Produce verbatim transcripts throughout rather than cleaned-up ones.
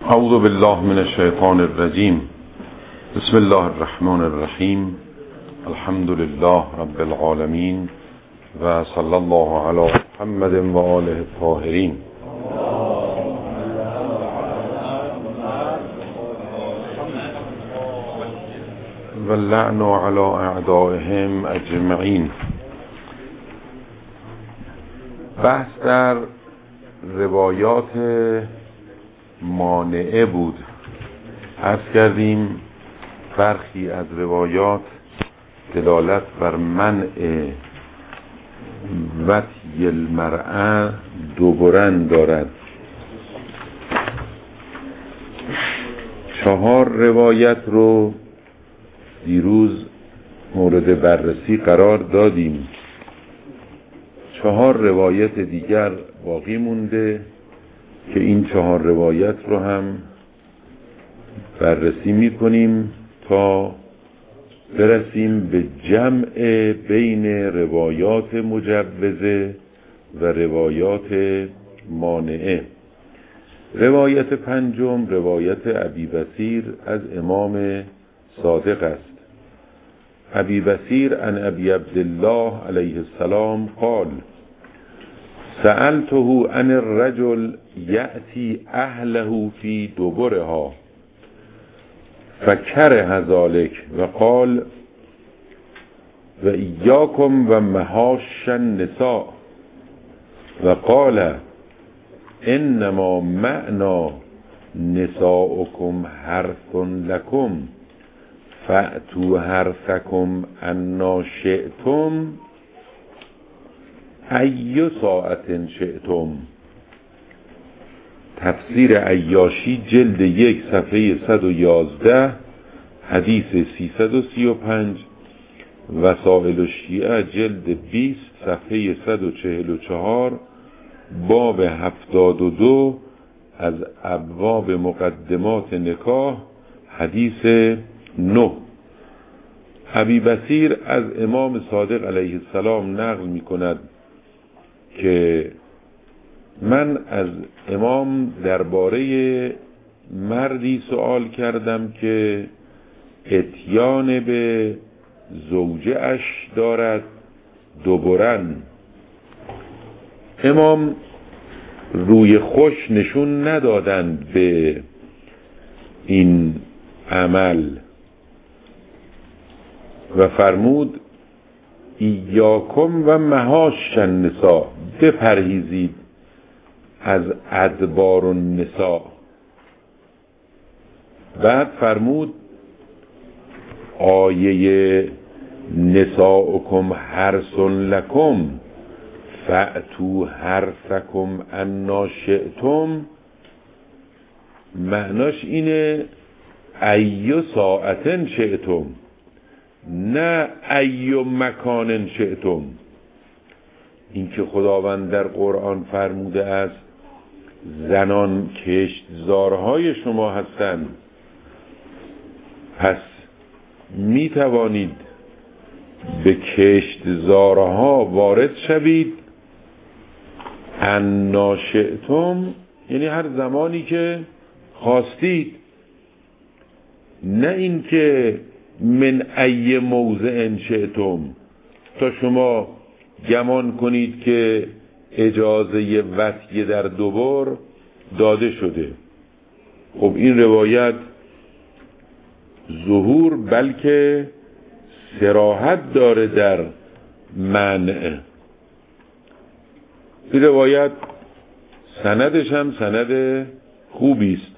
اعوذ بالله من الشیطان الرجیم. بسم الله الرحمن الرحیم. الحمد لله رب العالمین و صلی الله علی محمد و آله الطاهرین. و اللعن علی اعدائهم اجمعین. بحث در روایات مانعه بود. عرض کردیم برخی از روایات دلالت بر منع وطی المرأة دوبرن دارد. چهار روایت رو دیروز مورد بررسی قرار دادیم. چهار روایت دیگر باقی مونده که این چهار روایت رو هم بررسی میکنیم تا برسیم به جمع بین روایات مجوزه و روایات مانعه. روایت پنجم روایت ابی بصیر از امام صادق است. ابی بصیر عن ابی عبدالله علیه السلام قال: سألته عن الرجل یأتی اهله فی دبرها فکره ذلك و قال: و ایاکم و محاش النساء و قال: انما معنا نساؤکم حرث لکم فأتوا حرثکم انا شئتم ای ساعت شئتم. تفسیر عیاشی جلد یک صفحه صد و یازده حدیث سیصد و سی و پنج. وسائل الشیعه جلد بیست صفحه صد و چهل و چهار باب هفتاد و دو از ابواب مقدمات نکاح حدیث نه. ابی بصیر از امام صادق علیه السلام نقل می کند که من از امام درباره مردی سوال کردم که اتیان به زوجه اش دارد دوبرن. امام روی خوش نشون ندادند به این عمل و فرمود: ایاکم و محاش النساء، بپرهیزید از ادبار النساء. بعد فرمود: آیه نساؤکم حرث لکم فأتوا حرثکم انا شئتم، معناش اینه ای ساعت شئتم، نه ای مکان شئتم. این که خداوند در قرآن فرموده است زنان کشتزارهای شما هستند، پس می توانید به کشتزارها وارد شوید. انا شئتم یعنی هر زمانی که خواستید، نه این که من ای موضع شئتم تا شما گمان کنید که اجازه وطی در دوبر داده شده. خب این روایت ظهور بلکه صراحت داره در منع. این روایت سندش هم سند خوبی است.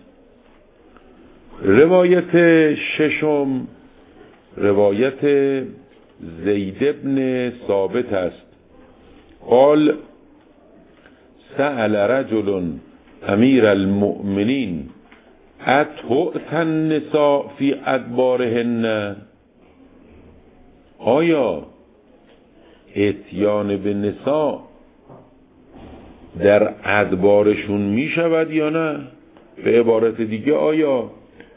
روایت ششم روایت زید بن ثابت است. قال: سأل رجل امیر المؤمنین اتؤت النساء فی ادبارهن، آیا اتیان به نساء در ادبارشون می شود یا نه؟ به عبارت دیگه آیا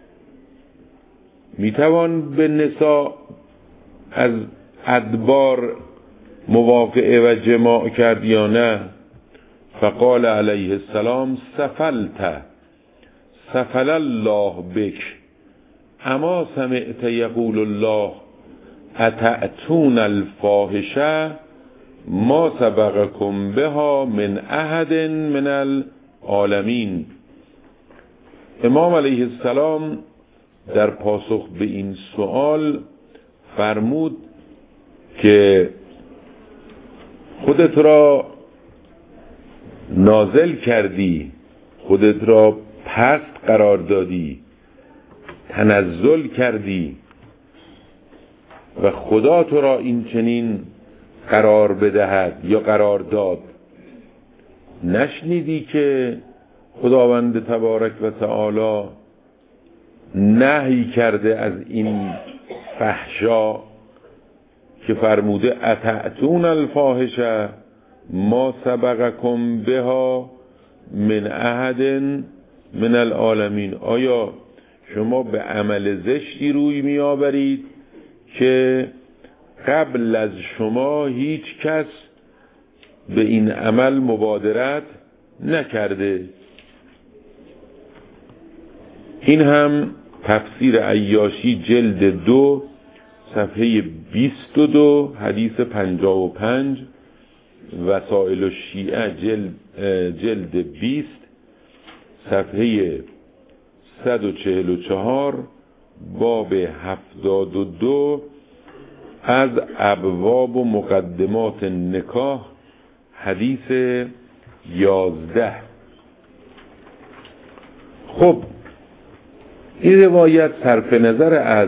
می توان به نساء از ادبار مواقعه و جماع کرد یا نه؟ فقال علیه السلام: سفلت سفل الله بک اما سمعت یقول الله اتأتون الفاحشه ما سبقکم بها من احد من العالمین. امام علیه السلام در پاسخ به این سوال فرمود که خودت را نازل کردی، خودت را پست قرار دادی، تنزل کردی و خدا تو را این چنین قرار بدهد یا قرار داد. نشنیدی که خداوند تبارک و تعالی نهی کرده از این فحشا که فرموده اتأتون الفاحشه ما سبقکم بها من احد من العالمین. آیا شما به عمل زشتی روی می آورید که قبل از شما هیچ کس به این عمل مبادرت نکرده؟ این هم تفسیر عیاشی جلد دو صفحه بیست و دو حدیث پنجاه و پنج، وسائل الشیعه جلد, جلد بیست صفحه صد و چهل و چهار باب هفتاد و دو از ابواب و مقدمات نکاح حدیث یازده. خب این روایت صرف نظر از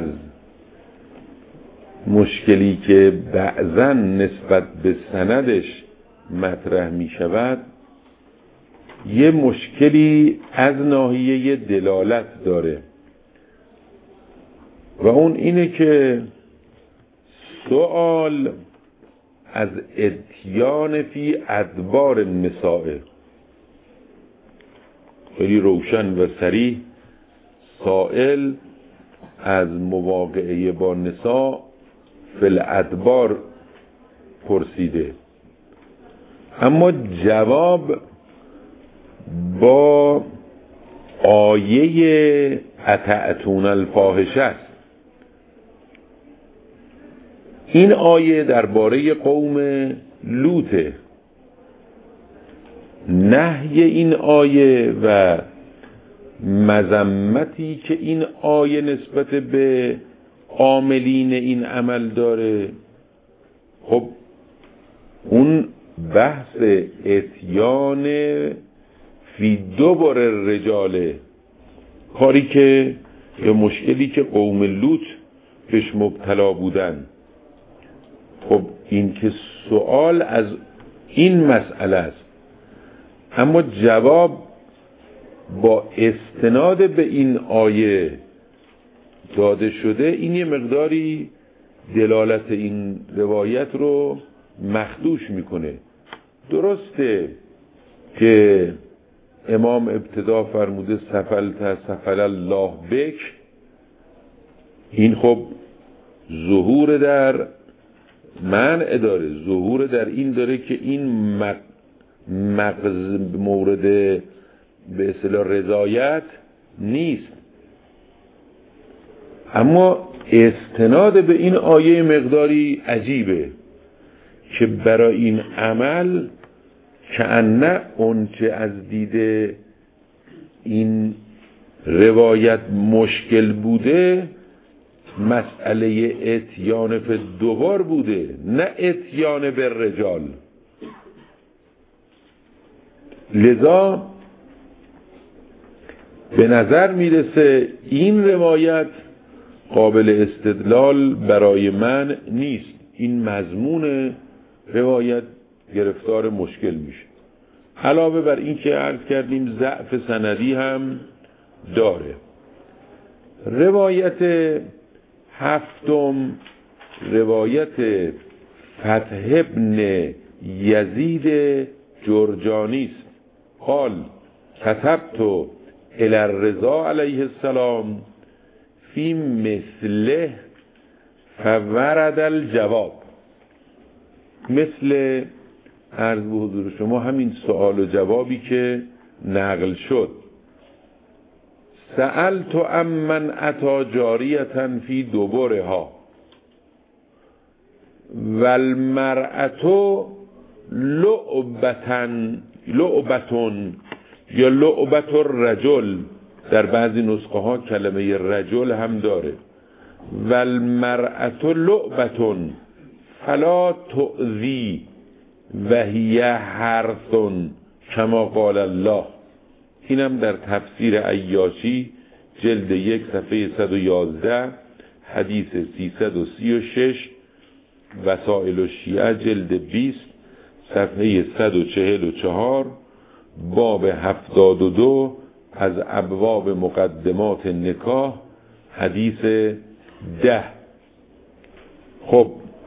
مشکلی که بعضاً نسبت به سندش مطرح می شود، یه مشکلی از ناحیه دلالت داره و اون اینه که سوال از اتیان فی ادبار النساء خیلی روشن و صریح سائل از مواقعه با نساء فی الادبار پرسیده، اما جواب با آیه اتأتون الفاحشه است. این آیه درباره قوم لوطه. نهی این آیه و مذمتی که این آیه نسبت به عاملین این عمل داره، خب اون بحث اتیان فی دوبر الرجاله، کاری که یا مشکلی که قوم لوط پیش مبتلا بودن. خب این که سوال از این مسئله است، اما جواب با استناد به این آیه داده شده، این یه مقداری دلالت این روایت رو مخدوش میکنه. درسته که امام ابتدا فرموده سفلت سفل الله بک، این خب ظهور در منع داره، ظهور در این داره که این مغز مورد به اصطلاح رضایت نیست، اما استناد به این آیه مقداری عجیبه که برای این عمل کأنه اونچه از دیده این روایت مشکل بوده مسئله اتیان به دوبار بوده، نه اتیان به رجال. لذا به نظر میرسه این روایت قابل استدلال برای من نیست. این مضمون روایت گرفتار مشکل میشه. علاوه بر این که عرض کردیم ضعف سندی هم داره. روایت هفتم روایت فتح ابن یزید جرجانی است. قال كتبت الى الرضا علیه السلام فی مثله فورد الجواب. مثل عرض به حضور شما همین سوال و جوابی که نقل شد، سألت امن اتا جاریتا فی دبرها والمرأة لعبتن لعبتون یا لعبت الرجل، در بعضی نسخه ها کلمه رجل هم داره. والمرأة لعبتون فلا تؤذی وهی حرث کما قال الله. اینم در تفسیر عیاشی جلد یک صفحه صد و یازده حدیث سیصد و سی و شش، وسائل الشیعه جلد بیست صفحه صد و چهل و چهار، باب هفتاد و دو از ابواب مقدمات نکاح حدیث ده. خب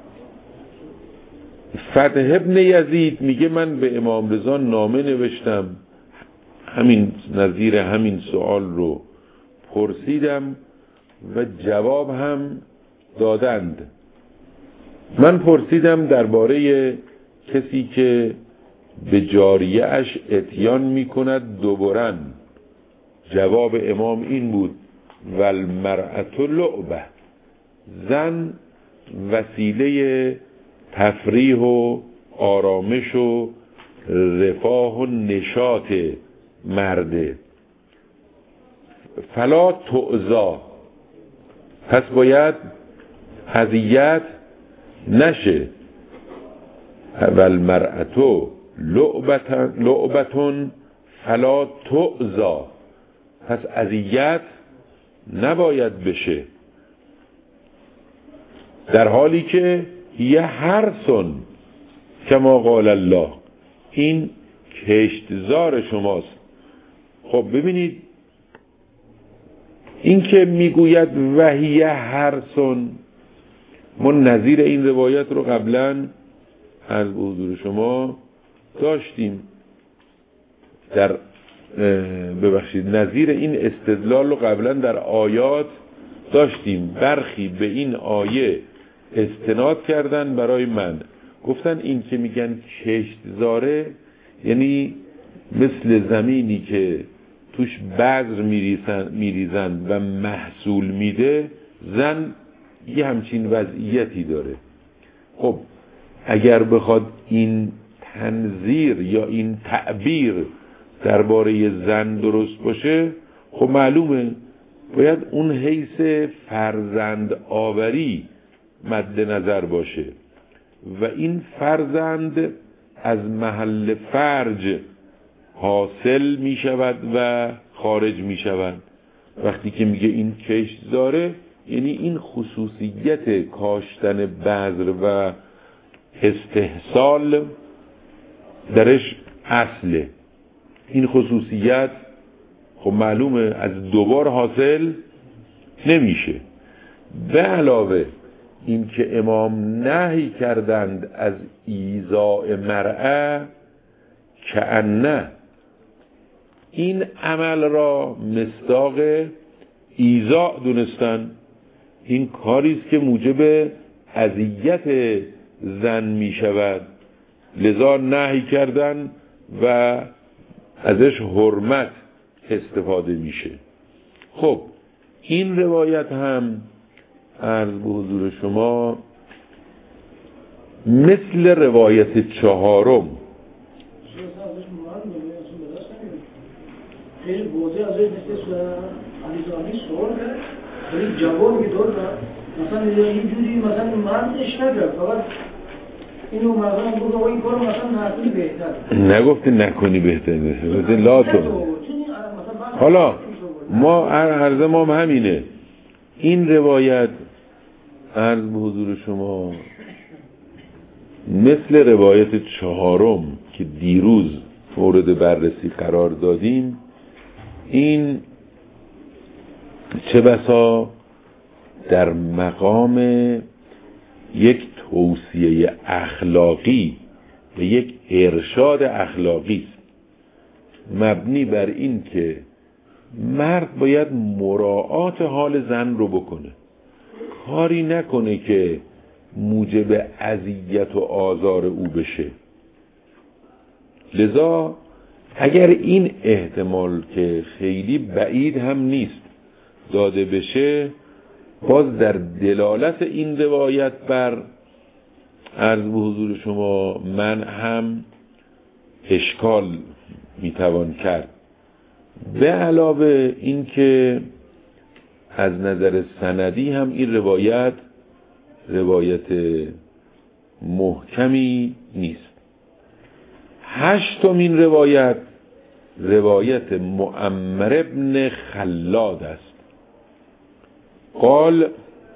فتح ابن یزید میگه من به امام رضا نامه نوشتم، همین نظیر همین سوال رو پرسیدم و جواب هم دادند. من پرسیدم درباره کسی که به جاریه اش اتیان میکند دوبارن. جواب امام این بود والمرأة لعبه، زن وسیله تفریح و آرامش و رفاه و نشاط مرده. فلا تعزا، پس باید اذیت نشه. والمرأة لعبتون فلا تعزا، پس اذیت نباید بشه، در حالی که یه حرثون کما قال الله، این کشتزار شماست. خب ببینید این که میگوید وحی حرثون، ما نظیر این روایت رو قبلا از حضور شما داشتیم، در ببخشید نظیر این استدلال رو قبلا در آیات داشتیم. برخی به این آیه استناد کردن برای من، گفتن این که میگن کشتزاره یعنی مثل زمینی که توش بذر میریزن میریزن و محصول میده، زن یه همچین وضعیتی داره. خب اگر بخواد این تنظیر یا این تعبیر درباره زن درست باشه، خب معلومه باید اون حیث فرزند آوری مد نظر باشه و این فرزند از محل فرج حاصل می شود و خارج می شود. وقتی که میگه این کشت داره یعنی این خصوصیت کاشتن بذر و استحصال درش اصله. این خصوصیت خب معلومه از دوبار حاصل نمیشه. به علاوه این که امام نهی کردند از ایذاء مرأه، که انه این عمل را مصداق ایذاء دونستن، این کاریست که موجب اذیت زن می شود، لذا نهی کردن و ازش حرمت استفاده میشه. خب این روایت هم عرض به حضور شما مثل روایت چهارم خیلی بوده از این مثل علیزانی سوال خیلی جوابی داد، مثلا اینجوری مثلا مردش نگرد، فقط اینو مثلا بود و این کارو مثلا نکنی بهتر، نگفتی نکنی بهتر، گفتی لا تو. حالا ما عرض ما همینه. این روایت عرض به حضور شما مثل روایت چهارم که دیروز مورد بررسی قرار دادیم، این چه بسا در مقام یک توصیه اخلاقی و یک ارشاد اخلاقی است، مبنی بر این که مرد باید مراعات حال زن رو بکنه، کاری نکنه که موجب اذیت و آزار او بشه. لذا اگر این احتمال که خیلی بعید هم نیست داده بشه، باز در دلالت این روایت بر عرض به حضور شما من هم اشکال میتوان کرد. به علاوه این که از نظر سندی هم این روایت روایت محکمی نیست. هشتمین روایت روایت معمر ابن خلاد است. قال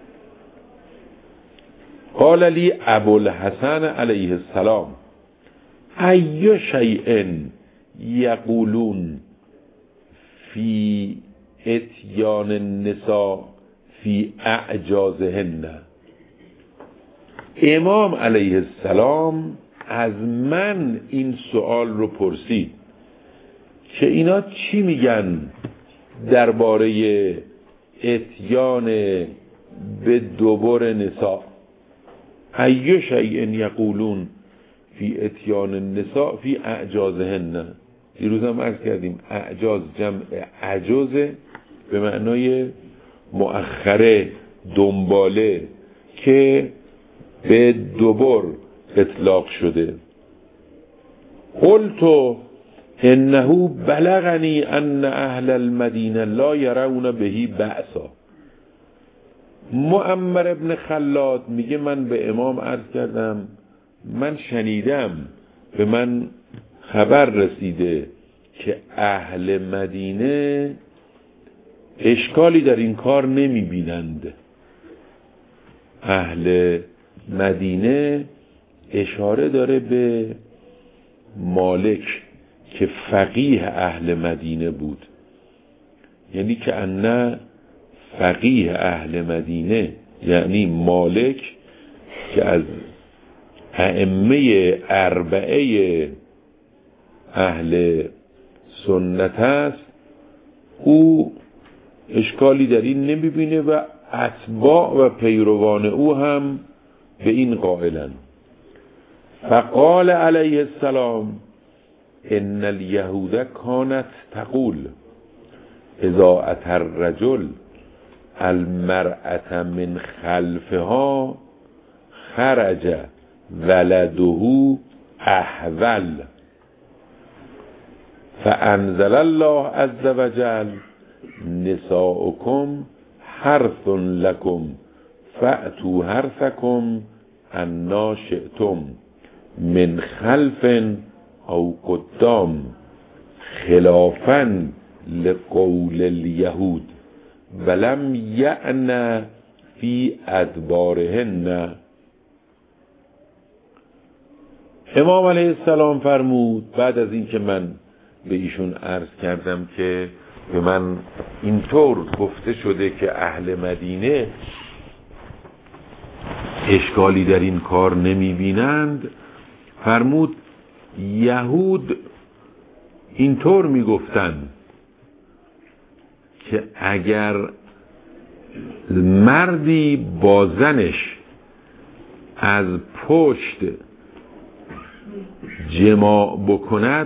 قال لی ابوالحسن علیه السلام ای شیء یقولون فی اتیان النساء فی اعجازهن. امام علیه السلام از من این سوال رو پرسید که اینا چی میگن درباره اتیان به دبر نساء. ای شیء یقولون فی اتیان النساء فی اعجازهن. دیروز هم عرض کردیم اعجاز جمع عجوزه به معنای مؤخره، دنباله، که به دبر اطلاق شده. قلت انه بلغنی ان اهل المدینه لا یرون بهی بأسا. معمر ابن خلاد میگه من به امام عرض کردم من شنیدم، به من خبر رسیده که اهل مدینه اشکالی در این کار نمی بینند. اهل مدینه اشاره داره به مالک که فقیه اهل مدینه بود، یعنی که ان فقیه اهل مدینه یعنی مالک که از ائمه اربعه اهل سنت است، او اشکالی در این نمیبینه و اتباع و پیروان او هم به این قائلن. فقال علیه السلام ان الیهود کانت تقول اذا اتى الرجل المرأة من خلفها خرج ولده احول. فانزل الله عز وجل نساؤکم حرث لکم فأتوا حرثکم انا شئتم من خلف او قدام خلافا لقول الیهود ولم یعن فی ادبارهن. امام علیه السلام فرمود بعد از این که من به ایشون عرض کردم که به من اینطور گفته شده که اهل مدینه اشکالی در این کار نمی بینند، فرمود یهود اینطور می گفتند که اگر مردی با زنش از پشت جماع بکند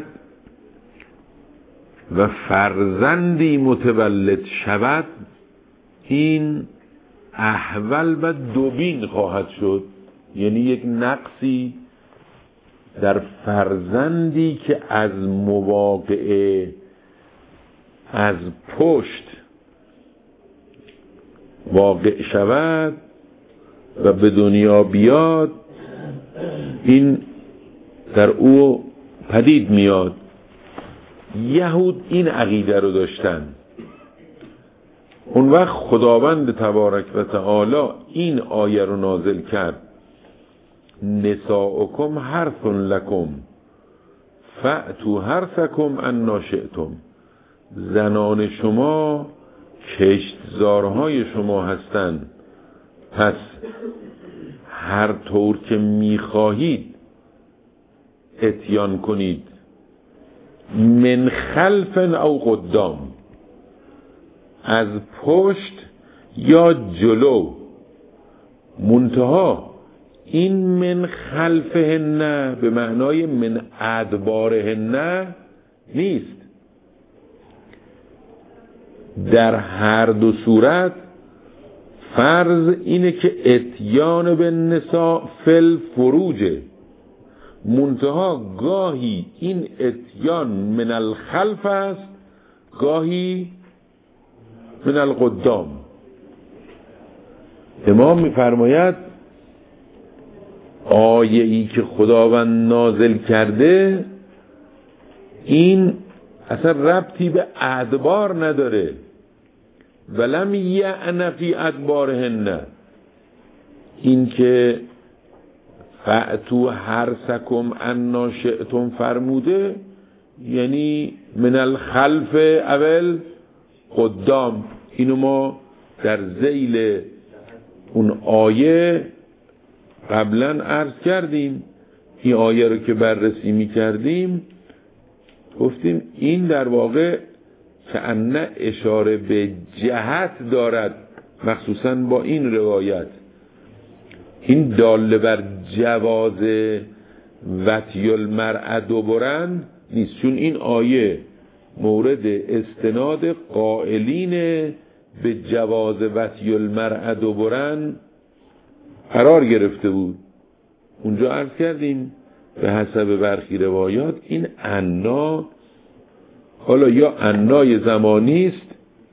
و فرزندی متولد شود، این احول و دوبین خواهد شد، یعنی یک نقصی در فرزندی که از مواقع از پشت واقع شود و به دنیا بیاد، این در او پدید میاد. یهود این عقیده رو داشتن. اون وقت خداوند تبارک و تعالی این آیه رو نازل کرد نساؤکم حرث لکم فأتوا حرثکم انا شئتم. زنان شما کشتزارهای شما هستند، پس هر طور که میخواهید اتیان کنید، من خلف او قدام، از پشت یا جلو. منتها این من خلفهن به معنای من ادبارهن نیست. در هر دو صورت فرض اینه که اتیان به نساء فل فروجه، منتها گاهی این اتیان من الخلف است، گاهی من القدام. امام میفرماید آیه ای که خداوند نازل کرده این اصلا ربطی به ادبار نداره. ولم یعن فی ادبارهن، این که فأتوا حرثکم انا شئتم فرموده یعنی من الخلف اول قدام. اینو ما در ذیل اون آیه قبلا عرض کردیم. این آیه رو که بررسی می کردیم گفتیم این در واقع کأنه اشاره به جهت دارد، مخصوصا با این روایت. این داله بر جواز وطی المرأة دبرن نیست، چون این آیه مورد استناد قائلین به جواز وطی المرأة دبرن قرار گرفته بود. اونجا عرض کردیم به حسب برخی روایات این انا حالا یا انای زمانی است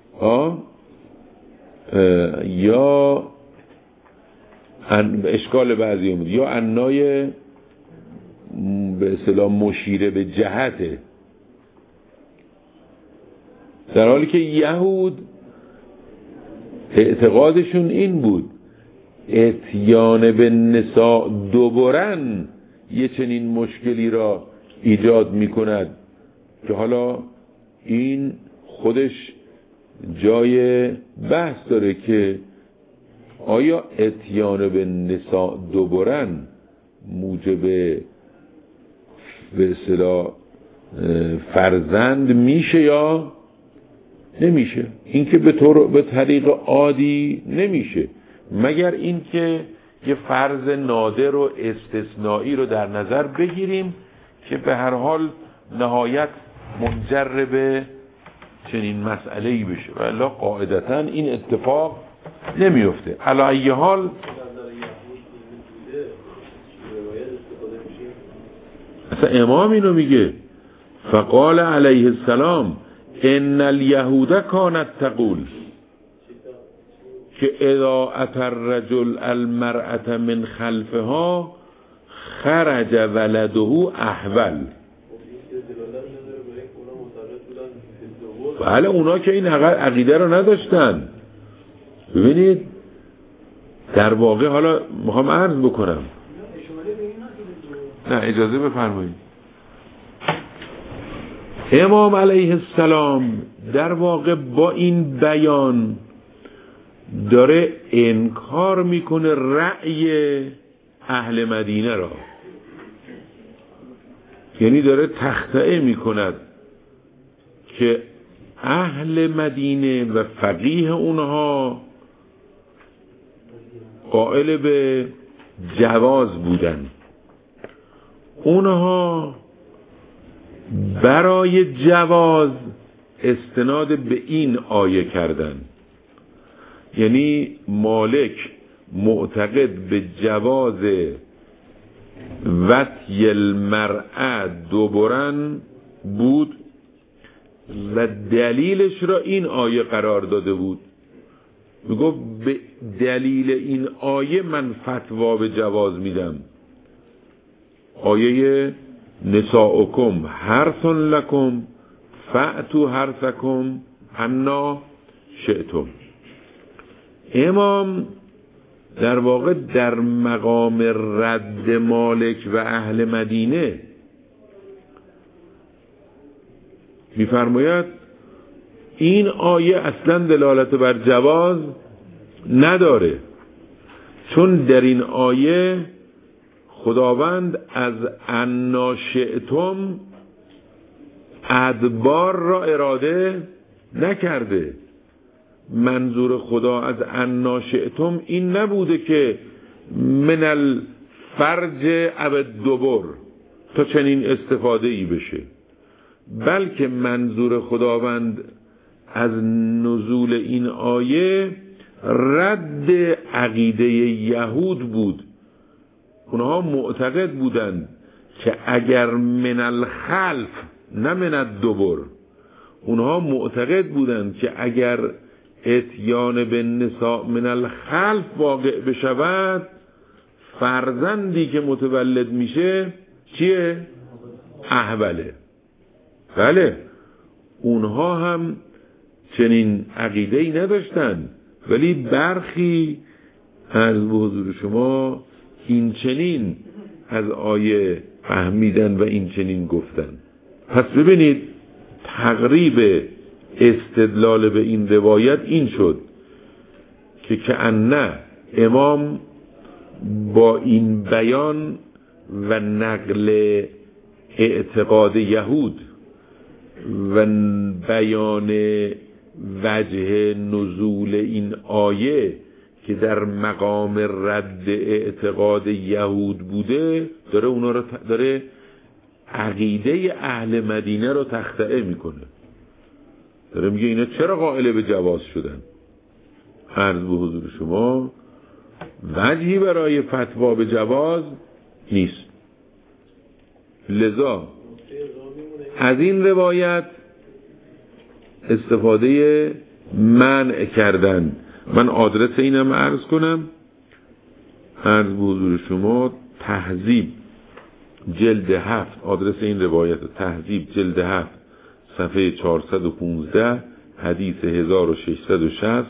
یا اشکال بعضی بود، یا انای به اصطلاح مشیره به جهته، در حالی که یهود اعتقادشون این بود اتیان به نساء دوبرن یه چنین مشکلی را ایجاد می کند که حالا این خودش جای بحث داره که آیا اتیان به نساء دوبرن موجب به اصطلاح فرزند میشه یا نمیشه. این که به طور به طریق عادی نمیشه، مگر این که یه فرض نادر و استثنایی رو در نظر بگیریم که به هر حال نهایت منجر به چنین مسئله‌ای بشه، و الا قاعدتاً این اتفاق نمیفته. علی ای حال اصلا امام اینو میگه فقال علیه السلام ان الیهود کانت تقول که اذا اتى الرجل المرأة من خلفها خرج ولده احول. بله اونا که این عقیده رو نداشتن. ببینید در واقع حالا میخوام عرض بکنم، نه اجازه بفرمایید. امام علیه السلام در واقع با این بیان داره انکار میکنه رأی اهل مدینه را، یعنی داره تخطئه میکند که اهل مدینه و فقیه اونها قائل به جواز بودن. اونها برای جواز استناد به این آیه کردن، یعنی مالک معتقد به جواز وطی المرأة دوبرن بود و دلیلش را این آیه قرار داده بود. میگفت به دلیل این آیه من فتوا به جواز میدم. آیه نساؤکم حرث لکم فأتوا حرثکم انا شئتم. امام در واقع در مقام رد مالک و اهل مدینه میفرماید این آیه اصلا دلالت بر جواز نداره، چون در این آیه خداوند از انا شئتم ادبار را اراده نکرده. منظور خدا از انا شئتم این نبوده که من الفرج او الدبر تا چنین استفاده ای بشه. بلکه منظور خداوند از نزول این آیه رد عقیده یهود بود. اونها معتقد بودند که اگر من الخلف نه من الدبر، اونها معتقد بودند که اگر اتیان به نساء من الخلف واقع بشود، فرزندی که متولد میشه چیه؟ احوله. بله، اونها هم چنین عقیده‌ای نداشتن، ولی برخی از به حضور شما این چنین از آیه فهمیدن و این چنین گفتن. پس ببینید تقریب استدلال به این روایت این شد که کأنه امام با این بیان و نقل اعتقاد یهود و بیان وجه نزول این آیه که در مقام رد اعتقاد یهود بوده، داره اونا رو ت... داره عقیده اهل مدینه رو تخطئه میکنه. داره میگه اینا چرا قائل به جواز شدن؟ عرض به حضور شما وجهی برای فتوا به جواز نیست. لذا از این روایت استفاده منع کردن. من آدرس اینم عرض کنم، عرض به حضور شما تهذیب جلد هفت، آدرس این روایت تهذیب جلد هفت صفحه چهارصد و پانزده حدیث هزار و ششصد و شصت،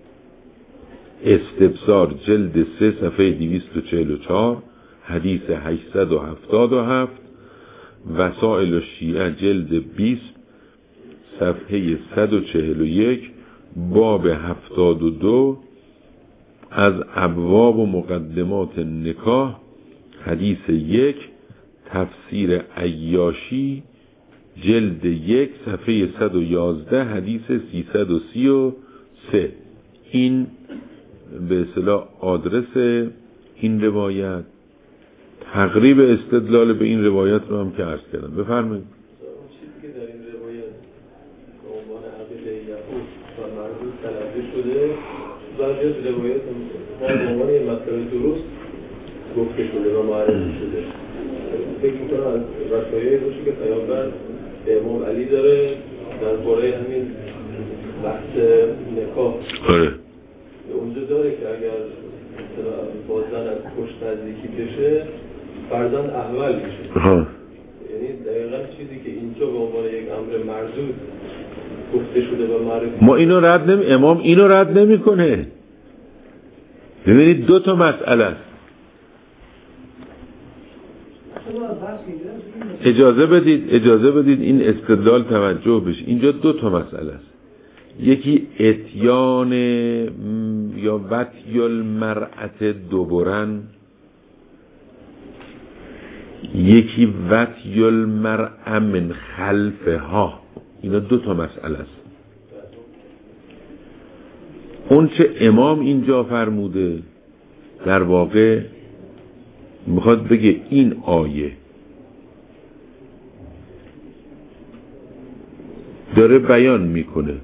استبصار جلد سه صفحه دویست و چهل و چهار حدیث هشتصد و هفتاد و هفت، وسائل الشیعه جلد بیست صفحه صد و چهل و یک باب هفتاد و دو از ابواب و مقدمات نکاح حدیث یک، تفسیر عیاشی جلد یک صفحه صد و یازده حدیث سیصد و سی و سه. این به اصطلاح آدرس این روایت. تقریب استدلال به این روایت رو هم که عرض کردم. بفرمایید. چیزی که در این روایت به عنوان عقیده یهود و مردود تلقی شده، بعضی از روایات هم به عنوان یه مطلب درست گفته شده و معرفی شده. فکر میکنم از وصایای باشه که پیامبر به امام علی داره درباره همین بحث نکاح. آره. اونجا داره که اگر با زن از پشت نزدیکی بشه فرزند احول میشه. ها. یعنی دقیقا چیزی که اینجا به عنوان یک امر مردود گفته شده و معرفی ما اینو رد نمی امام اینو رد نمیکنه. ببینید دو تا مسئله است. اجازه بدید اجازه بدید این استدلال توجه بشه. اینجا دو تا مسئله است. یکی اتیان یا وطی المرأت دبرن، یکی وطی المرأة من خلفها. اینا دو تا مسئله است. اون چه امام اینجا فرموده در واقع میخواد بگه این آیه داره بیان میکنه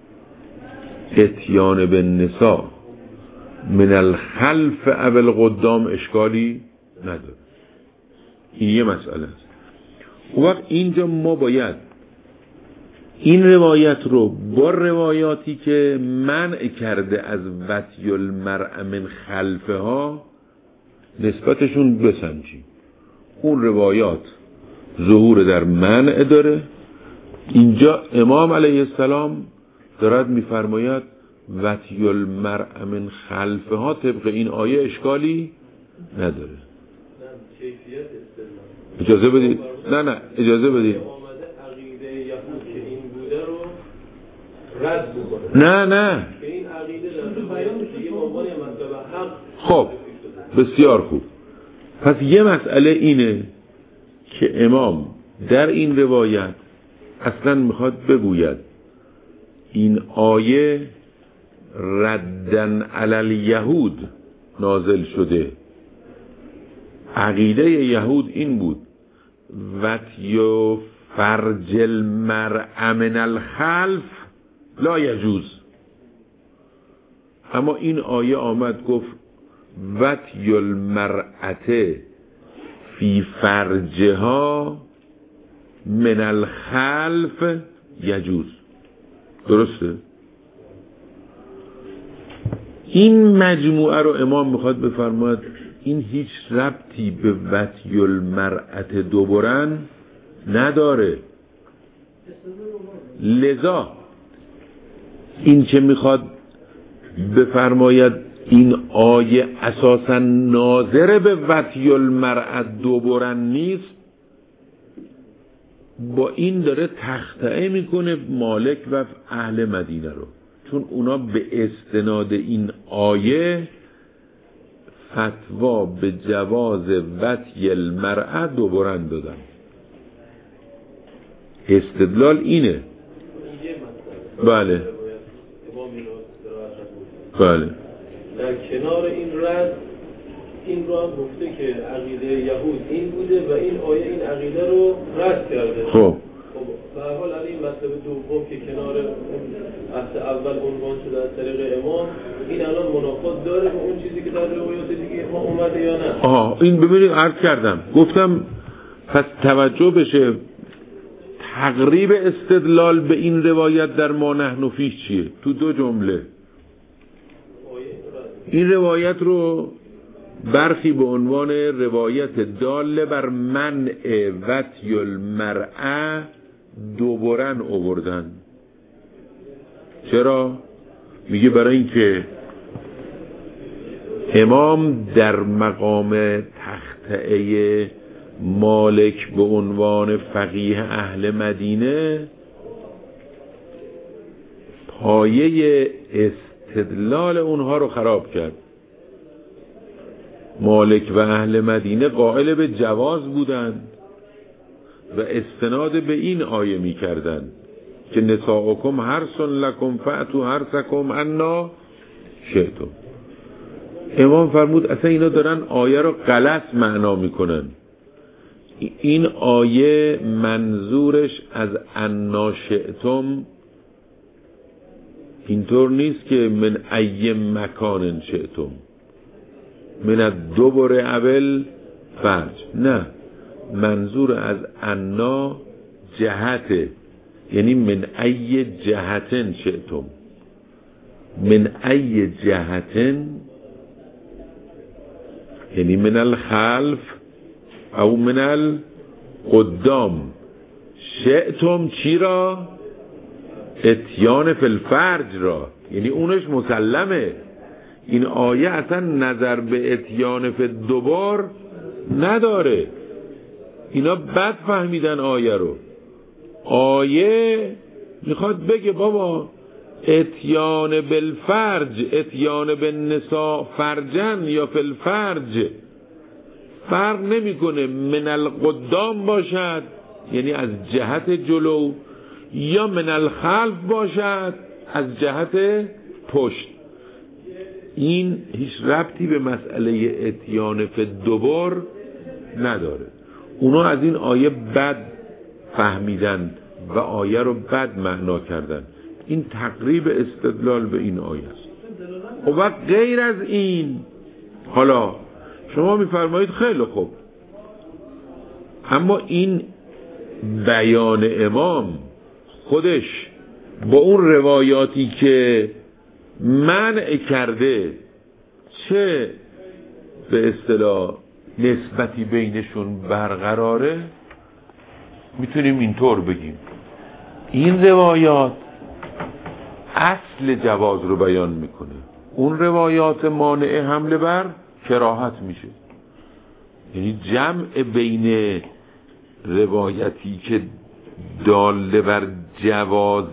اتیان به نساء من الخلف اول قدام اشکالی نداره. این یه مسئله است. اون وقت اینجا ما باید این روایت رو با روایاتی که منع کرده از وطی المرء من خلفها نسبتشون بسنجیم. اون روایات ظهور در منع داره. اینجا امام علیه السلام دارد میفرماید وطی المرء من خلفها طبق این آیه اشکالی نداره. اجازه بدید نه نه اجازه بدید نه نه خب بسیار خوب. پس یه مسئله اینه که امام در این روایت اصلا میخواد بگوید این آیه ردن علی الیهود نازل شده. عقیده یهود این بود وطی فرج المرء من الخلف لا یجوز. اما این آیه آمد گفت وطی المرأة فی فرجها من الخلف یجوز. درسته؟ این مجموعه رو امام میخواد بفرماید این هیچ ربطی به وطی المرأة دوبرن نداره. لذا این که میخواد بفرماید این آیه اساسا ناظر به وطی المرأة دوبرن نیست، با این داره تخطئه میکنه مالک و اهل مدینه رو، چون اونا به استناد این آیه فتوا به جواز وطی المرأة دوبرن دادن. استدلال اینه. بله بله. در کنار این رد این رو هم گفته که عقیده یهود این بوده و این آیه این عقیده رو رد کرده. خب به هر حال این مطلب دوم که کنار بحث اول عنوان شده از طریق امام، این الان منافات داره با اون چیزی که در روایات دیگه ما اومده یا نه؟ آها این ببینید عرض کردم گفتم پس توجه بشه تقریب استدلال به این روایت در ما نحن فیه چیه؟ تو دو جمله. این روایت رو برخی به عنوان روایت داله بر منع وطی المرأة دوبرن آوردن. چرا؟ میگه برای اینکه امام در مقام تخطئه مالک به عنوان فقیه اهل مدینه پایه استدلال اونها رو خراب کرد. مالک و اهل مدینه قائل به جواز بودند و استناد به این آیه می کردن که نساؤکم حرث لکم فأتوا حرثکم انا شئتم. امام فرمود اصلا اینا دارن آیه رو غلط معنا میکنن. این آیه منظورش از انا شئتم اینطور نیست که من ای مکان شئتم من الدبر اول فرج، نه، منظور از انا جهته، یعنی من ای جهتن شئتم، من ای جهتن یعنی من الخلف او من القدام. شئتم چی را؟ اتیان فی الفرج را، یعنی اونش مسلمه. این آیه اصلا نظر به اتیان فی الدبر نداره. اینا بد فهمیدن آیه رو. آیه میخواد بگه بابا اتیان بالفرج، اتیان بالنساء فرجن یا فی الفرج فرق نمیکنه، من القدام باشد یعنی از جهت جلو یا من الخلف باشد از جهت پشت. این هیچ ربطی به مسئله اتیان فی الدبر نداره. اونا از این آیه بد فهمیدن و آیه رو بد معنا کردن. این تقریب استدلال به این آیه است. و وقت غیر از این، حالا شما میفرمایید خیلی خوب، اما این بیان امام خودش با اون روایاتی که منع کرده چه به اصطلاح نسبتی بینشون برقراره؟ میتونیم اینطور بگیم این روایات اصل جواز رو بیان میکنه، اون روایات مانع حمله بر کراهت میشه. یعنی جمع بین روایتی که داله بر جواز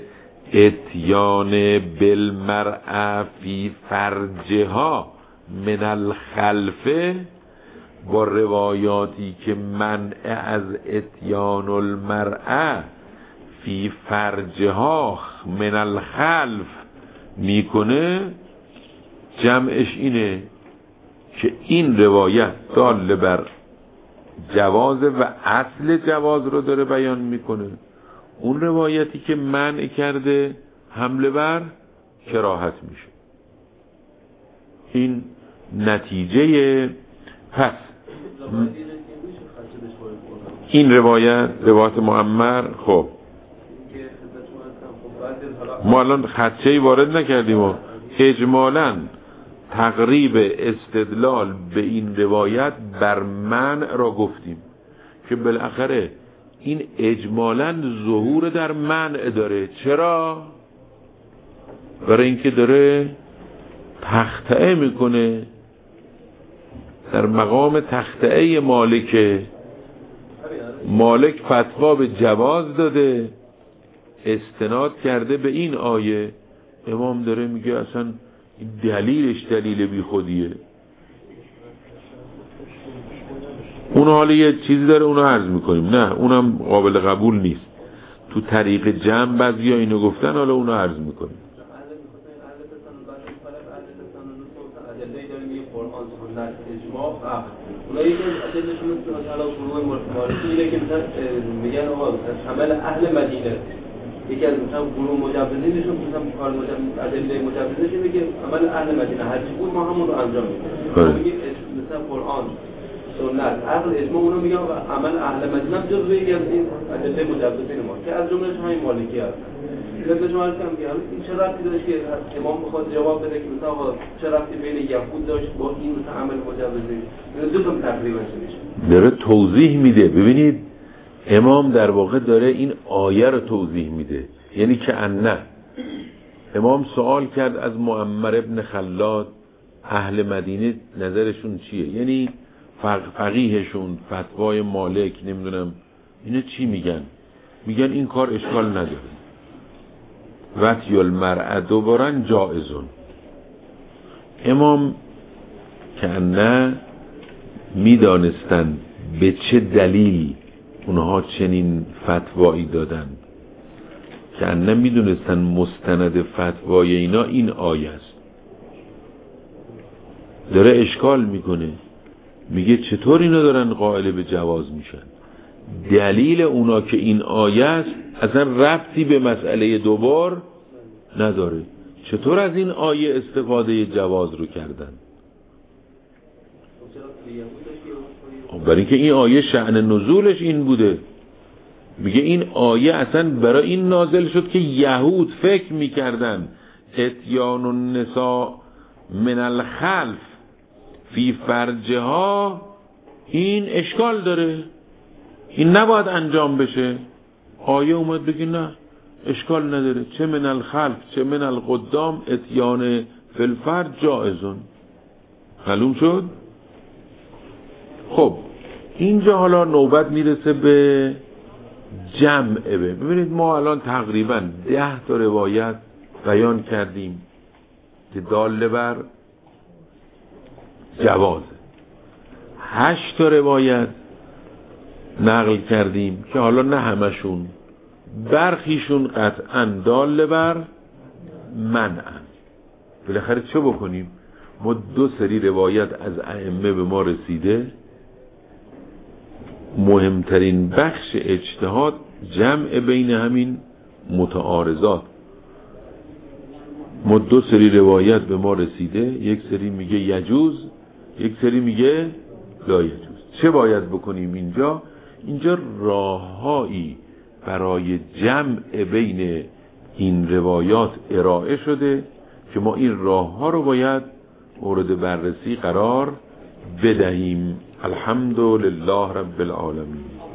اتیان بالمرأة فی فرجها من الخلفه با روایاتی که منع از اتیان المرأة فی فرجها من الخلف میکنه، جمعش اینه که این روایت داله بر جواز و اصل جواز رو داره بیان میکنه. اون روایتی که منع کرده حمله بر کراهت میشه. این نتیجه. پس این روایت روایت معمر. خب ما الان خدشه‌ای وارد نکردیم و اجمالاً تقریب استدلال به این روایت بر منع را گفتیم که بالاخره این اجمالاً ظهور در منع داره. چرا؟ برای اینکه داره تخطئه میکنه در مقام تخطئه مالک. مالک فتوا به جواز داده، استناد کرده به این آیه. امام داره میگه اصلا دلیلش دلیل بی خودیه. اون حالا یه چیزی داره اونو عرض میکنیم، نه اونم قابل قبول نیست. تو طریق جمع بعضی ها اینو گفتن، حالا اونو عرض میکنیم. اونایی که اصلشون مثلا گروه معرفی اینه که مثلا میگن آقا عمل اهل مدینه، یکی از مثلا گروه مجوزینشون مثلا کار مجوز ادله مجوزش اینه که عمل اهل مدینه هر چی بود ما همون رو انجام میدیم. میگه مثلا قرآن، سنت، عقل، اجماع، اونا میگن عمل اهل مدینه هم جزو یکی از این ادله مجوزین ما که از جملهش همین مالکی هست. مثلا شما عرض کردم که این چه ربطی داشت که امام بخواد جواب بده که مثلا چه ربطی بین یهود داشت با این مثلا عمل مجوزی؟ این دو تا تقریبا میشه. داره توضیح میده. ببینید امام در واقع داره این آیه رو توضیح میده. یعنی که ان امام سوال کرد از معمر ابن خلاد اهل مدینه نظرشون چیه، یعنی فقیهشون، فتوای مالک، نمیدونم اینا چی میگن. میگن این کار اشکال نداره، وطی المرأة دوبارا جائزون. امام که نه میدانستن به چه دلیل اونها چنین فتوایی دادن، که نه میدونستن مستند فتوای اینا این آیه است. داره اشکال میکنه، میگه چطور اینا دارن قائل به جواز میشن؟ دلیل اونا که این آیه است اصلا ربطی به مسئله دوبار نداره. چطور از این آیه استفاده جواز رو کردن؟ برای اینکه این آیه شأن نزولش این بوده. میگه این آیه اصلا برای این نازل شد که یهود فکر میکردن اتیان النساء من الخلف فی فرجها این اشکال داره، این نباید انجام بشه. آیه اومد بگه نه اشکال نداره، چه من الخلف چه من القدام اتیان فی الفرج جائزون. معلوم شد؟ خب اینجا حالا نوبت میرسه به جمع. ببینید ما الان تقریبا ده تا روایت بیان کردیم که داله بر جواز. هشت تا روایت نقل کردیم که حالا نه همشون، برخیشون قطعا داله بر منعن. بالاخره چه بکنیم؟ ما دو سری روایت از ائمه به ما رسیده. مهمترین بخش اجتهاد جمع بین همین متعارضات. ما دو سری روایت به ما رسیده، یک سری میگه یجوز، یک سری میگه لا یجوز. چه باید بکنیم اینجا؟ اینجا راههایی برای جمع بین این روایات ارائه شده که ما این راهها رو باید مورد بررسی قرار بدهیم. الحمدلله رب العالمین.